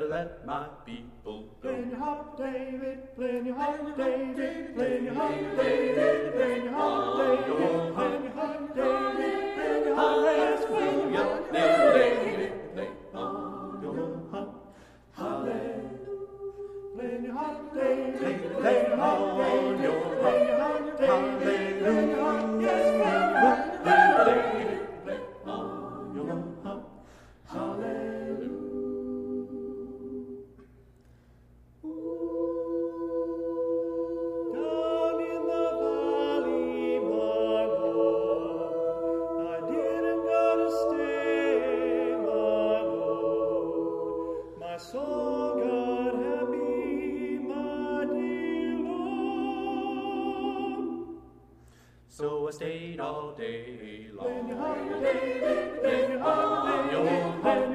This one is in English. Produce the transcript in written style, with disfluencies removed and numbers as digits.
let my people go. Plenty hot, David, plenty hot, David, plenty hot, David, plenty hot, David, plenty hot, David, plenty hot, hallelujah, David, plenty hot, hallelujah, plenty hot, David, plenty hot, David, plenty hot, David, plenty hot, yes, plenty hot, David, plenty hot, hallelujah. Down in the valley, my Lord, I didn't gotta stay, my Lord. My soul got happy, my dear Lord. So I stayed all day long. Plenty hot, David, plenty hot, David, plenty